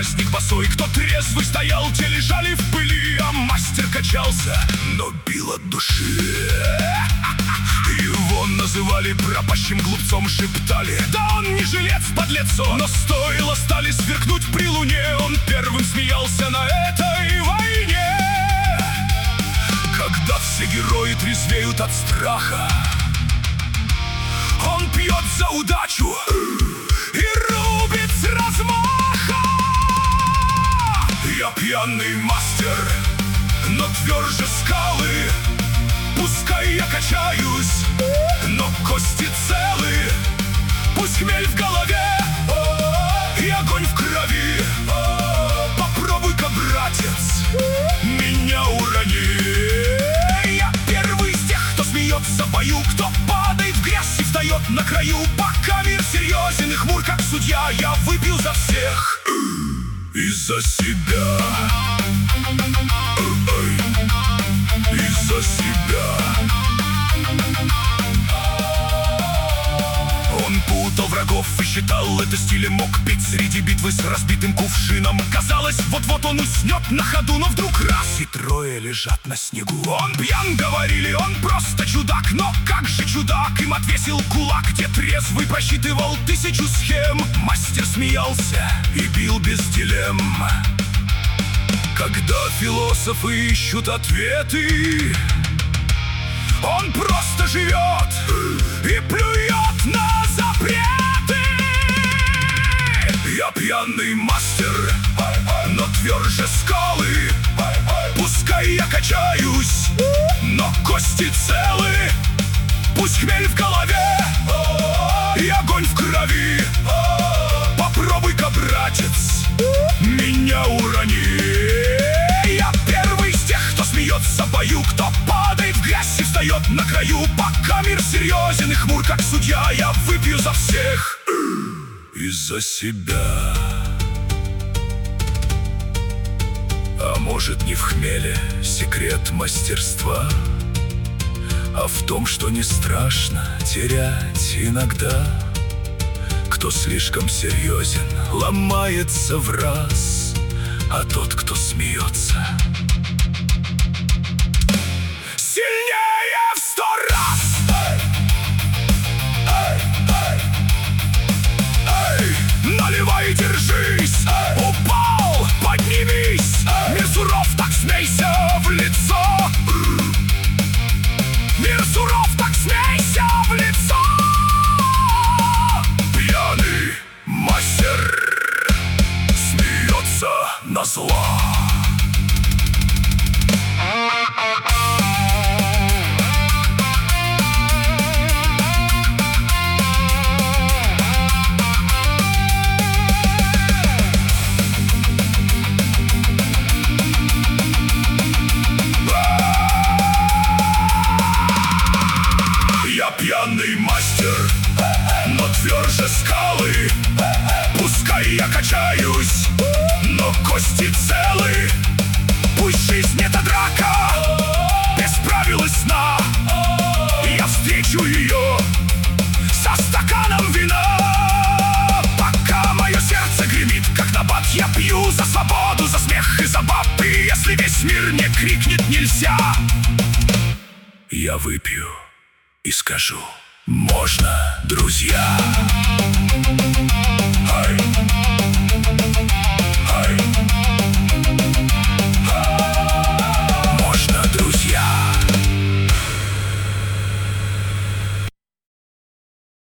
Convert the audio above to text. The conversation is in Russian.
праздник босой. Кто трезвый стоял, те лежали в пыли, а мастер качался, но бил от души. Его называли пропащим глупцом, шептали: да он не жилец, подлец он. Но стоило стали сверкнуть при луне, он первым смеялся на этой войне. Когда все герои трезвеют от страха, он пьет за удачу и рубит с размаха. Я пьяный мастер, но тверже скалы. Пускай я качаюсь, но кости целы. Пусть хмель в голове и огонь в крови. Попробуй-ка, братец, меня урони. Я первый из тех, кто смеется в бою, кто падает в грязь и встает на краю. Пока мир серьезен и хмур, как судья, я выпью за всех и за себя. И за себя. Он путал врагов и считал это стилем, мог петь среди битвы с разбитым кувшином. Казалось, вот-вот он уснет на ходу, но вдруг раз и трое лежат на снегу. Он пьян, говорили, он просто чудак. Но как же чудак им отвесил кулак, где трезвый просчитывал 1000 схем. Мастер смеялся и бил без дилемм. Когда философы ищут ответы, он просто живет и плюет на запреты. Я пьяный мастер, но тверже скалы. Пускай я качаюсь, но кости целы. Пусть хмель в голове и огонь в крови. Попробуй-ка, братец, меня урони. Я первый из тех, кто смеется в бою, кто падает в грязь и встает на краю. Пока мир серьезен и хмур, как судья, я выпью за всех и за себя. А может, не в хмеле секрет мастерства, а в том, что не страшно терять иногда. Кто слишком серьезен, ломается в раз, а тот, кто смеется, сильнее в 100 раз. Наливай, держись. Упал, поднимись. Мир суров, так смейся в лицо. Мир суров, так смейся в лицо. Пьяный мастер смеется на зло. Пьяный мастер, но тверже скалы. Пускай я качаюсь, но кости целы. Пусть жизнь это драка, без правил и сна. Я встречу ее со стаканом вина. Пока мое сердце гремит, как набат, я пью за свободу, за смех и за баб. И если весь мир не крикнет нельзя, я выпью и скажу: можно, друзья. Ай!